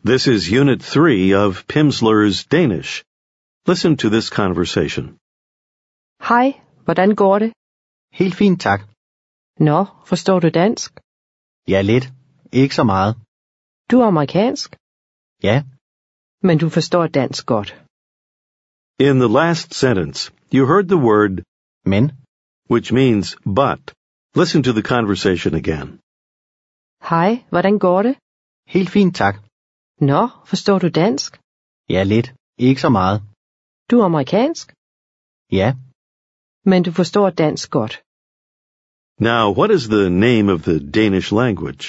This is Unit 3 of Pimsleur's Danish. Listen to this conversation. Hej, hvordan går det? Helt fint, tak. Nå, forstår du dansk? Ja, lidt. Ikke så meget. Du er amerikansk, Ja, men du forstår dansk godt. In the last sentence, you heard the word men. which means but. Listen to the conversation again. Hej, hvordan går det? Helt fint, tak. Nå, forstår du dansk? Ja, lidt. Ikke så meget. Du er amerikansk, Ja, men du forstår dansk godt. Now, what is the name of the Danish language?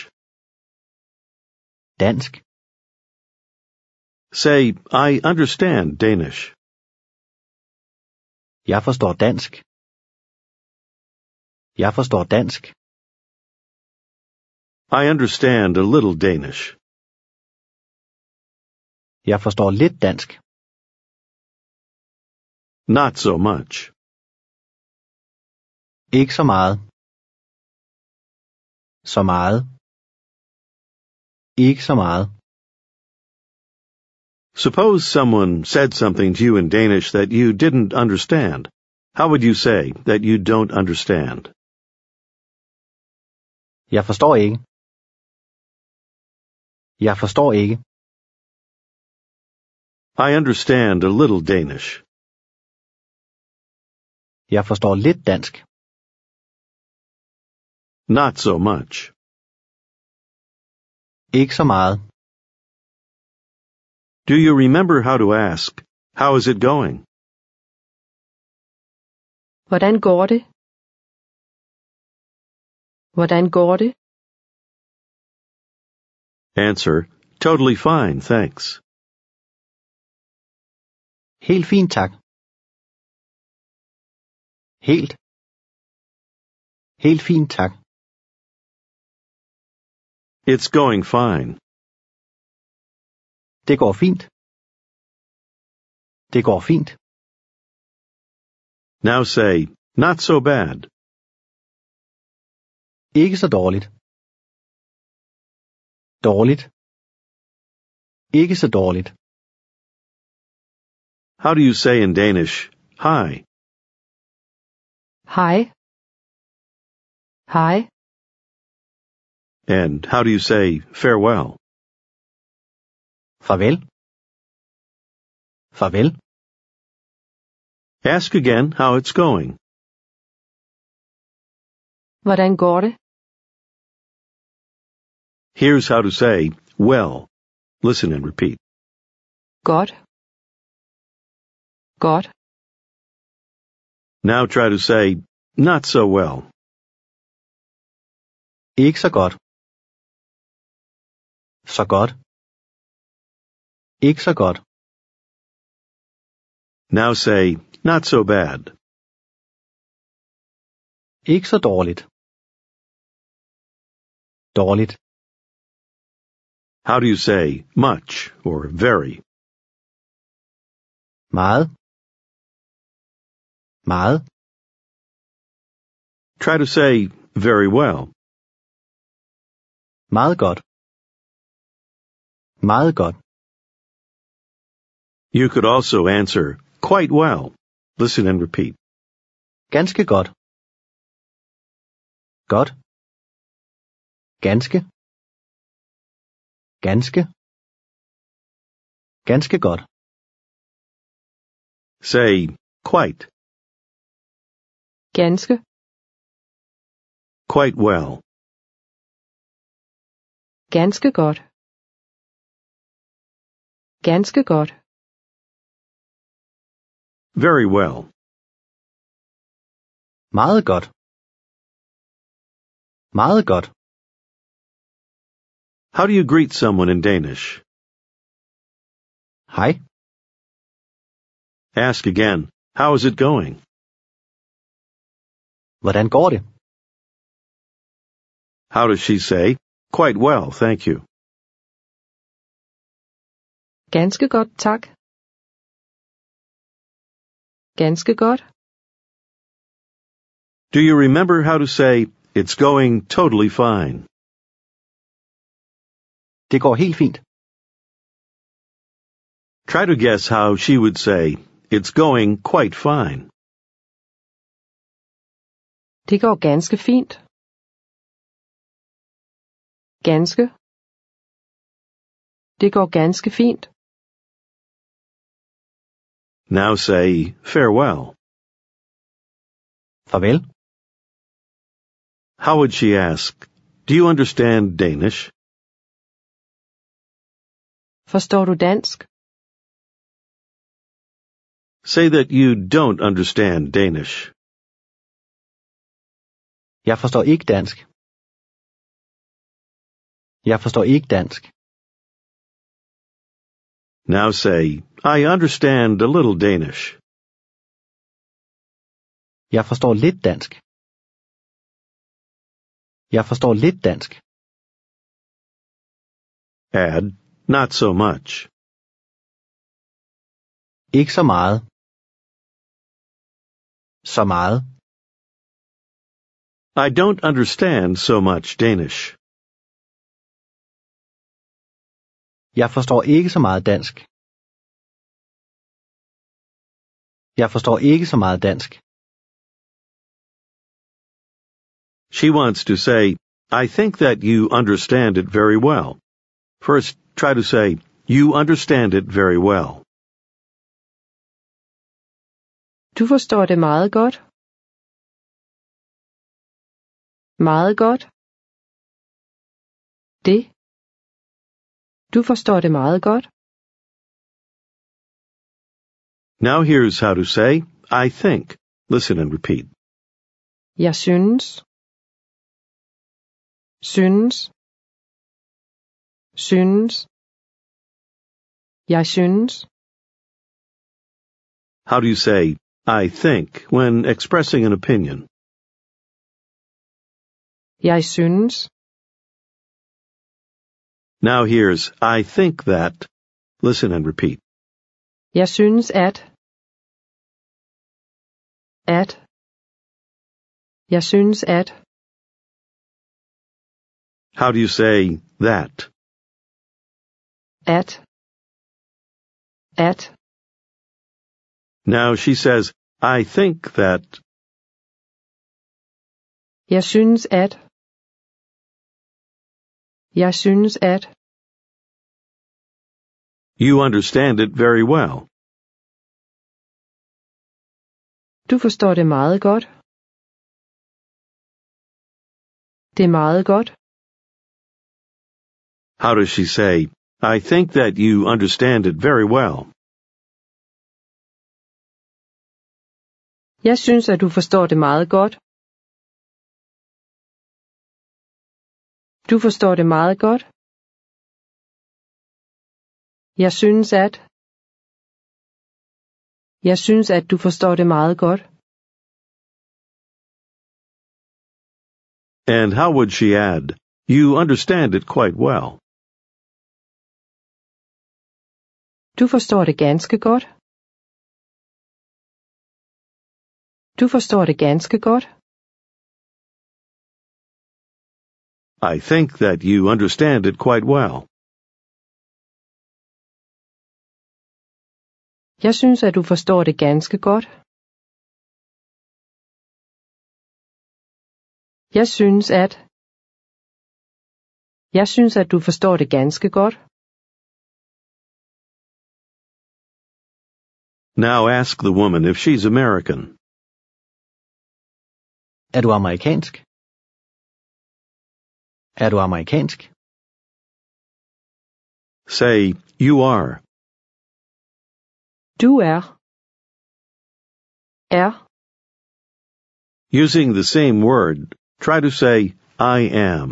dansk. Say, I understand Danish. Jeg forstår dansk. Jeg forstår dansk. I understand a little Danish. Jeg forstår lidt dansk. Not so much. Ikke så meget. Så meget. Ikke så meget. Suppose someone said something to you in Danish that you didn't understand. How would you say that you don't understand? Jeg forstår ikke. Jeg forstår ikke. I understand a little Danish. Jeg forstår lidt dansk. Not so much. Ikke så meget. Do you remember how to ask, how is it going? Hvordan går det? Hvordan går det? Answer, totally fine, thanks. Helt fint, tak. Helt. Helt fint, tak. It's going fine. Det går fint. Det går fint. Now say, not so bad. Ikke så dårligt. Dårligt. Ikke så dårligt. How do you say in Danish, hi? Hej. Hej. And how do you say farewell? Farvel. Farvel. Ask again how it's going. Hvordan går det? Here's how to say, well. Listen and repeat. Godt. Godt. Now try to say, not so well. Ikke så godt. Så godt. Ikke så godt. Now say, not so bad. Ikke så dårligt. Dårligt. How do you say much or very? Meget. Meget. Try to say very well. Meget godt. Meget godt. You could also answer quite well. Listen and repeat. Ganske godt. Godt. Ganske. Ganske. Ganske godt. Say quite. Ganske. Quite well. Ganske godt. Ganske godt. Very well. Meget godt. Meget godt. How do you greet someone in Danish? Hej. Ask again, how is it going? Hvordan går det? How does she say, quite well, thank you? Ganske godt, tak. Ganske godt. Do you remember how to say, it's going totally fine? Det går helt fint. Try to guess how she would say, "It's going quite fine." Det går ganske fint. Ganske. Det går ganske fint. Now say, "Farewell." Farvel. How would she ask, "Do you understand Danish?" Forstår du dansk? Say that you don't understand Danish. Jeg forstår ikke dansk. Jeg forstår ikke dansk. Now say, "I understand a little Danish." Jeg forstår lidt dansk. Jeg forstår lidt dansk. Add, "Not so much." Ikke så meget. Så meget. I don't understand so much Danish. Jeg forstår ikke så meget dansk. Jeg forstår ikke så meget dansk. She wants to say, "I think that you understand it very well." First, try to say, "You understand it very well." Du forstår det meget godt. Meget godt. Det. Du forstår det meget godt. Now here's how to say, "I think." Listen and repeat. Jeg synes. Synes. Synes. Jeg synes. How do you say, "I think," when expressing an opinion? Jeg synes. Now here's, "I think that." Listen and repeat. Jeg synes at. At. Jeg synes at. How do you say, "that"? At. At. Now she says, "I think that." Jeg synes at. Jeg synes at. You understand it very well. Du forstår det meget godt. Det er meget godt. How does she say, "I think that you understand it very well"? Jeg synes, at du forstår det meget godt. Du forstår det meget godt. Jeg synes at. Jeg synes, at du forstår det meget godt. And how would she add, "You understand it quite well"? Du forstår det ganske godt. Du forstår det ganske godt. I think that you understand it quite well. Jeg synes, at du forstår det ganske godt. Jeg synes at. Jeg synes, at du forstår det ganske godt. Now ask the woman if she's American. Er du amerikansk? Er du amerikansk? Say, "You are." Du er. Er. Using the same word, try to say, "I am."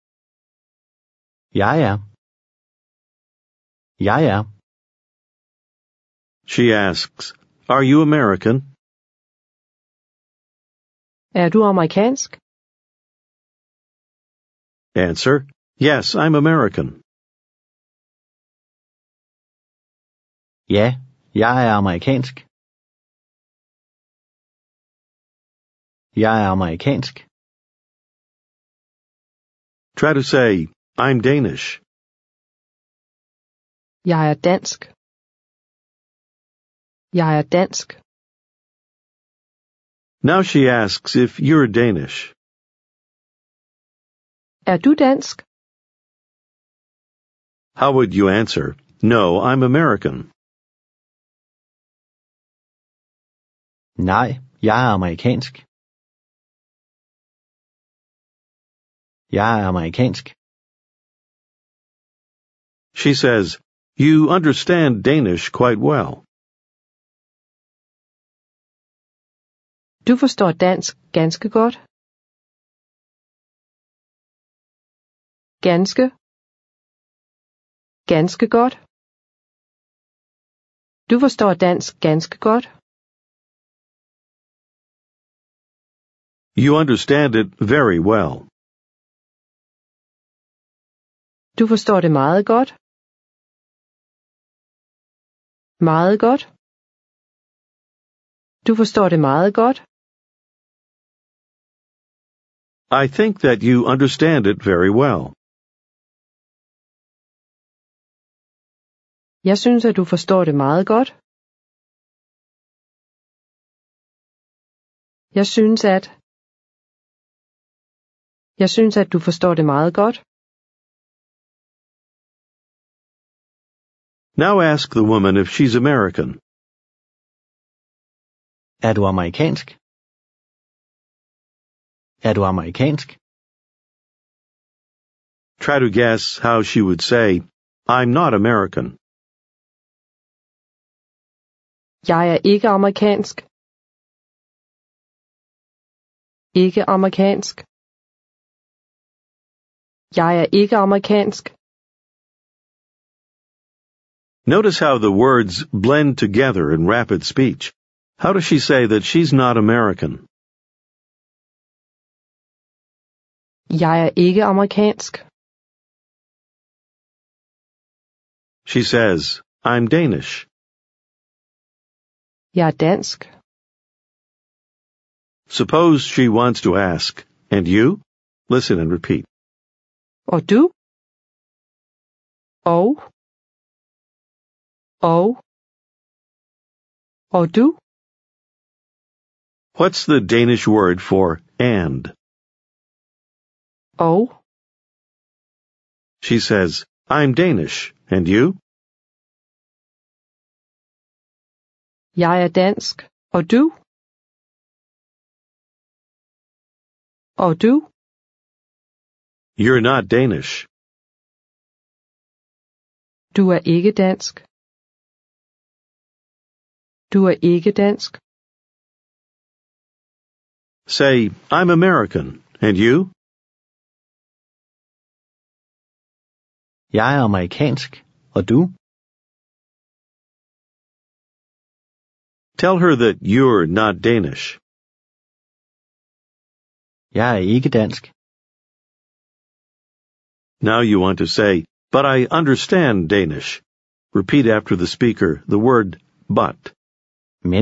Jeg er. Jeg er. She asks, "Are you American?" Er du amerikansk? Answer, "Yes, I'm American." Ja, jeg er amerikansk. Jeg er amerikansk. Try to say, "I'm Danish." Jeg er dansk. Jeg er dansk. Now she asks if you're Danish. Er du dansk? How would you answer? No, I'm American. Nej, jeg er amerikansk. Jeg er amerikansk. She says, you understand Danish quite well. Du forstår dansk ganske godt. Ganske. Ganske godt. Du forstår dansk ganske godt. You understand it very well. Du forstår det meget godt. Meget godt. Du forstår det meget godt. I think that you understand it very well. Jeg synes, at du forstår det meget godt. Jeg synes, at du forstår det meget godt. Now ask the woman if she's American. Er du amerikansk? Er du amerikansk? Try to guess how she would say, I'm not American. Jeg er ikke amerikansk. Ikke amerikansk. Jeg er ikke amerikansk. Notice how the words blend together in rapid speech. How does she say that she's not American? Jeg er ikke amerikansk. She says, I'm Danish. Jeg er dansk. Suppose she wants to ask, and you? Listen and repeat. Og du? Og? Og du? What's the Danish word for and? Og? She says, I'm Danish, and you? Jeg er dansk. Og du? Og du? You're not Danish. Du er ikke dansk. Du er ikke dansk. Say, I'm American, and you? Jeg er amerikansk. Og du? Tell her that you're not Danish. Jeg er ikke dansk. Now you want to say, but I understand Danish. Repeat after the speaker the word but. Men.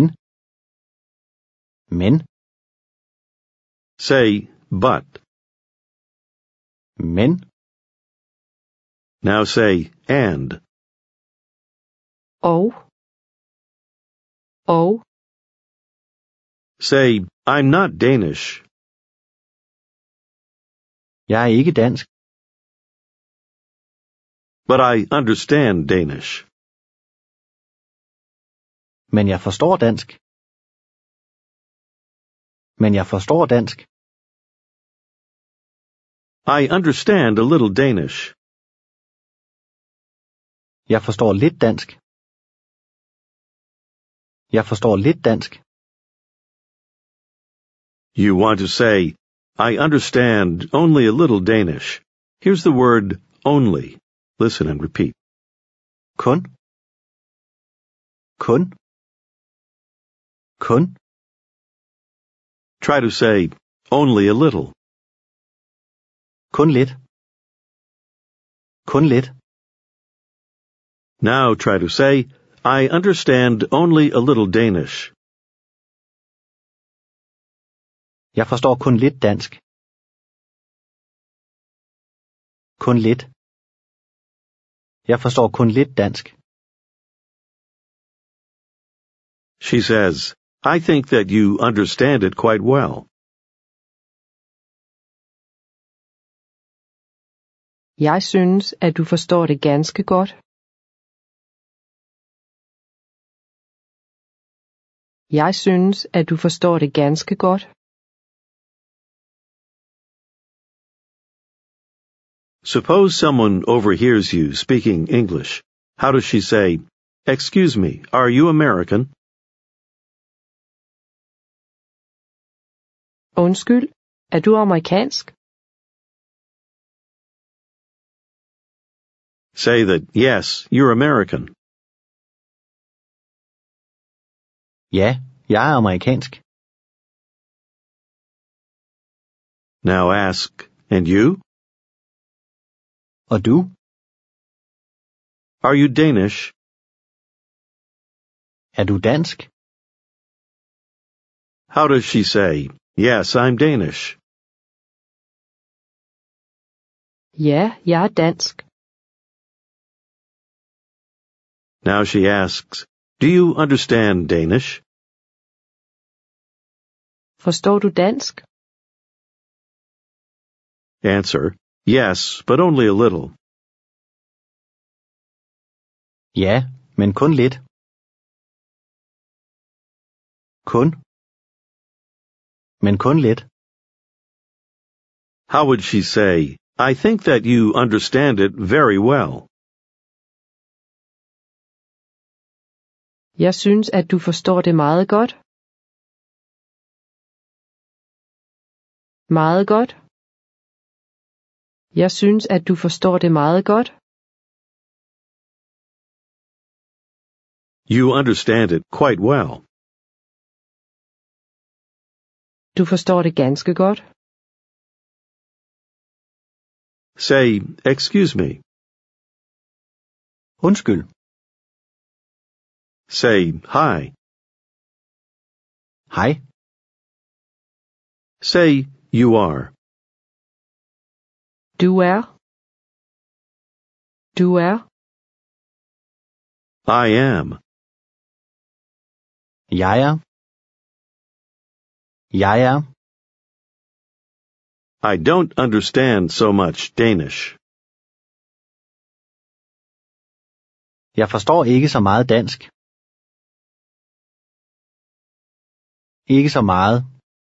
Say, but. Men. Now say, and. Og? Say, I'm not Danish. Jeg er ikke dansk. But I understand Danish. Men jeg forstår dansk. I understand a little Danish. Jeg forstår lidt dansk. You want to say, I understand only a little Danish. Here's the word only. Listen and repeat. Kun. Try to say, only a little. Kun lidt. Now try to say, I understand only a little Danish. Jeg forstår kun lidt dansk. Jeg forstår kun lidt dansk. She says, I think that you understand it quite well. Jeg synes, at du forstår det ganske godt. Jeg synes, at du forstår det ganske godt. Suppose someone overhears you speaking English. How does she say, Excuse me, are you American? Undskyld, er du amerikansk? Say that, yes, you're American. Ja, jeg er amerikansk. Now ask, and you? Og du? Are you Danish? Er du dansk? How does she say, Yes, I'm Danish? Ja, jeg er dansk. Now she asks, Do you understand Danish? Forstår du dansk? Answer, Yes, but only a little. Ja, men kun lidt. Kun. Men kun lidt. How would she say, I think that you understand it very well? Jeg synes, at du forstår det meget godt. Meget godt. Jeg synes, at du forstår det meget godt. You understand it quite well. Du forstår det ganske godt. Say, Excuse me. Undskyld. Say, Hi. Hej. Say, You are. Du er. Du er. I am. Jeg er. Jeg er. I don't understand so much Danish. Jeg forstår ikke så meget dansk. Ikke så meget.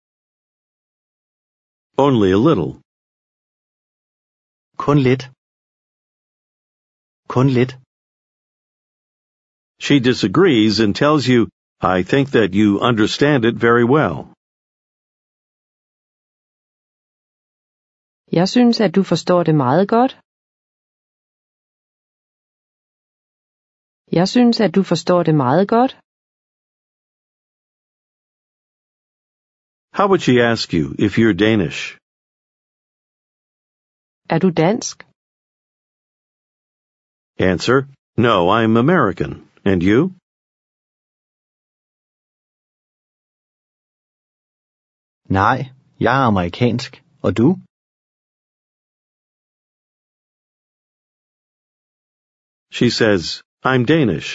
Only a little. Kun lidt. Kun lidt. She disagrees and tells you, I think that you understand it very well. Jeg synes, at du forstår det meget godt. Jeg synes, at du forstår det meget godt. How would she ask you if you're Danish? Er du dansk? Answer, No, I'm American. And you? Nej, jeg er amerikansk. Og du? She says, I'm Danish.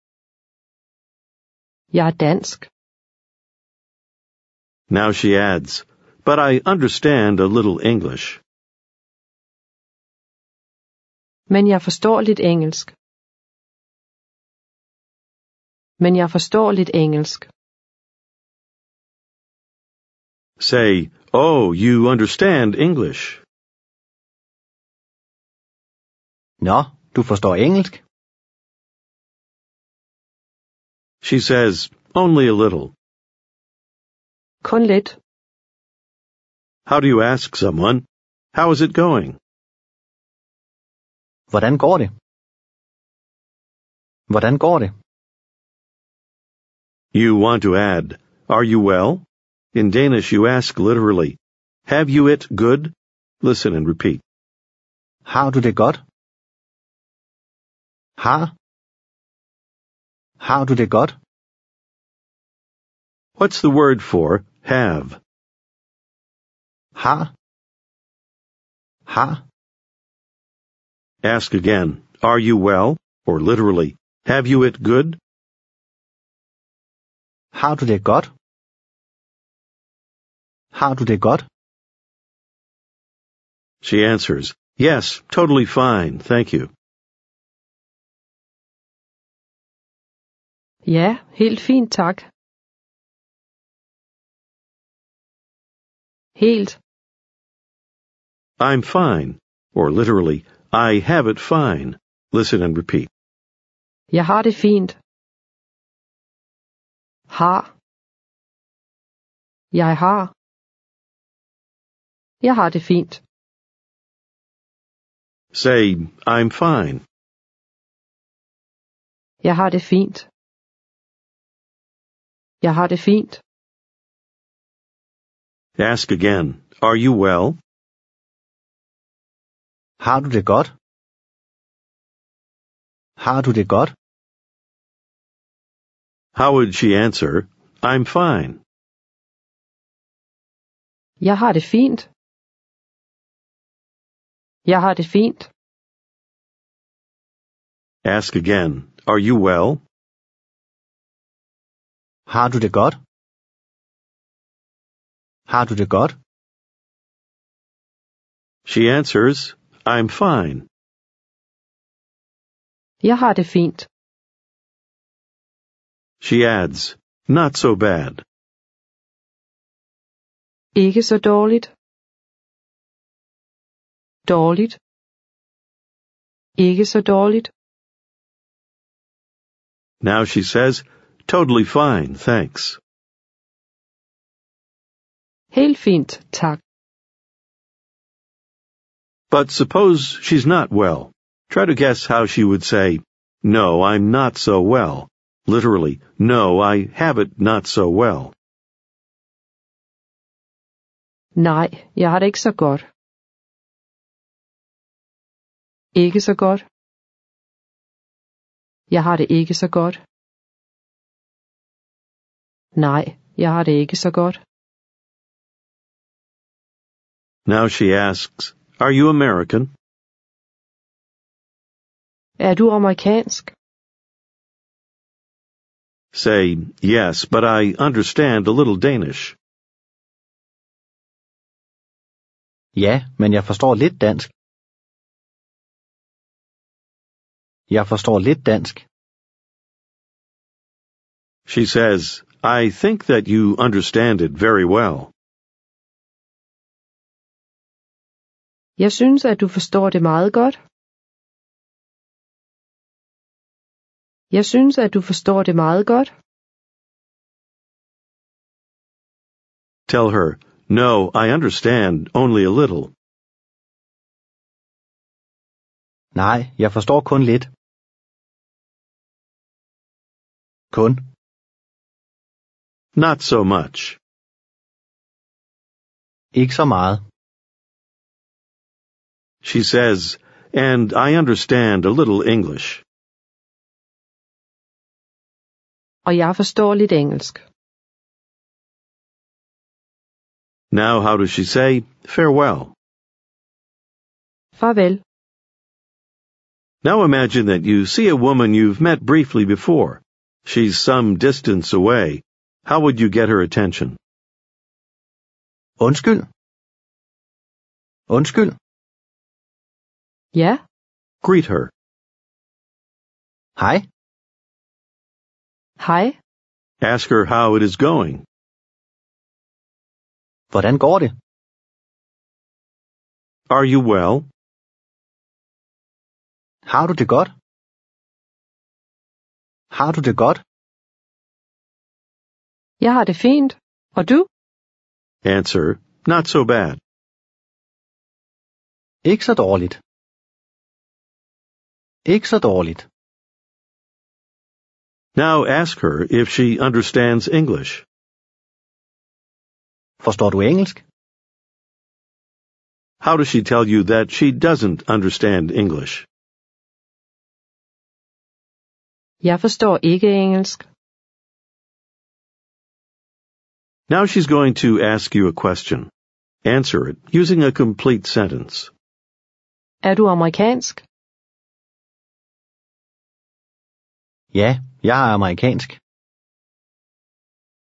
Jeg er dansk. Now she adds, But I understand a little English. Men jeg forstår lidt engelsk. Men jeg forstår lidt engelsk. Say, Oh, you understand English. Nå, du forstår engelsk? She says, Only a little. Kun lidt. How do you ask someone, How is it going? Hvordan går det? Hvordan går det? You want to add, Are you well? In Danish you ask literally, Have you it good? Listen and repeat. Har du det godt? Har. Har du det godt? What's the word for have? Har. Har. Ask again, Are you well? Or literally, Have you it good? Har du det godt? Har du det godt? She answers, yes, totally fine, thank you. Ja, helt fint, tak. Helt. I'm fine, or literally, I have it fine. Listen and repeat. Jeg har det fint. Har. Jeg har. Jeg har det fint. Say, I'm fine. Jeg har det fint. Jeg har det fint. Ask again, are you well? Har du det godt? Har du det godt? How would she answer, I'm fine? Jeg har det fint. Jeg har det fint. Ask again, are you well? Har du det godt? Har du det godt? She answers, I'm fine. Jeg har det fint. She adds, not so bad. Ikke så dårligt. Dårligt. Ikke så dårligt. Now she says, totally fine, thanks. Helt fint, tak. But suppose she's not well. Try to guess how she would say, no, I'm not so well. Literally, no, I have it not so well. Nej, jeg har det ikke så godt. Ikke så godt. Jeg har det ikke så godt. Nej, jeg har det ikke så godt. Now she asks, are you American? Er du amerikansk? Say, yes, but I understand a little Danish. Ja, men jeg forstår lidt dansk. Jeg forstår lidt dansk. She says, I think that you understand it very well. Jeg synes, at du forstår det meget godt. Jeg synes, at du forstår det meget godt. Tell her, no, I understand only a little. Nej, jeg forstår kun lidt. Kun. Not so much. Ikke så meget. She says, and I understand a little English. Og jeg forstår lidt engelsk. Now how does she say, farewell? Farvel. Now imagine that you see a woman you've met briefly before. She's some distance away. How would you get her attention? Undskyld. Undskyld. Ja, Greet her. Hej. hej. Ask her how it is going. Hvordan går det? Are you well? Har du det godt? Har du det godt? Jeg har det fint. Og du? Answer, not so bad. Ikke så dårligt. Ikke så dårligt. Now ask her if she understands English. Forstår du engelsk? How does she tell you that she doesn't understand English? Jeg forstår ikke engelsk. Now she's going to ask you a question. Answer it using a complete sentence. Er du amerikansk? Ja, jeg er amerikansk.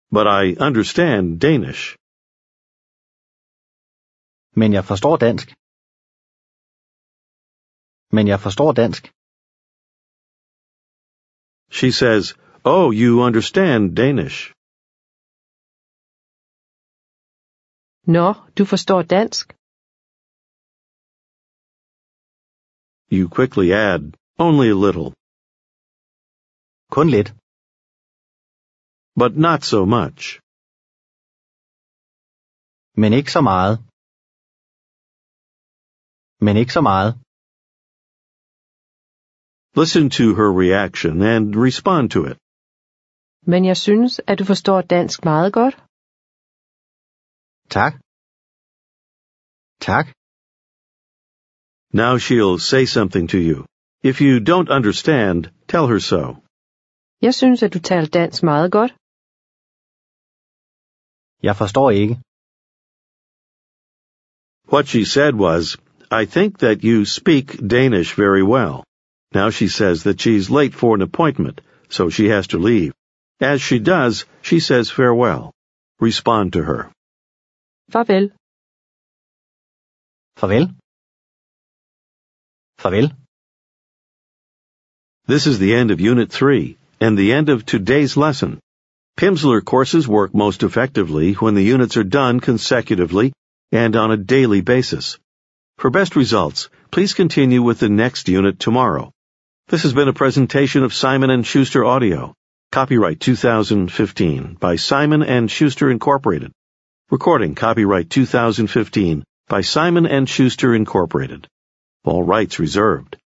but I understand Danish. Men jeg forstår dansk. Men jeg forstår dansk. She says, "Oh, you understand Danish." Nå, du forstår dansk. You quickly add, "Only a little," Kun lidt. but not so much. Men ikke så meget. Men ikke så meget. Listen to her reaction and respond to it. Men jeg synes, at du forstår dansk meget godt. Tak. Tak. Now she'll say something to you. If you don't understand, tell her so. Jeg synes, at du taler dansk meget godt. Jeg forstår ikke. What she said was, "I think that you speak Danish very well." Now she says that she's late for an appointment, so she has to leave. As she does, she says farewell. Respond to her. Farvel. Farvel. Farvel. This is the end of Unit 3, and the end of today's lesson. Pimsleur courses work most effectively when the units are done consecutively and on a daily basis. For best results, please continue with the next unit tomorrow. This has been a presentation of Simon & Schuster Audio. Copyright 2015 by Simon & Schuster Incorporated. Recording copyright 2015 by Simon & Schuster Incorporated. All rights reserved.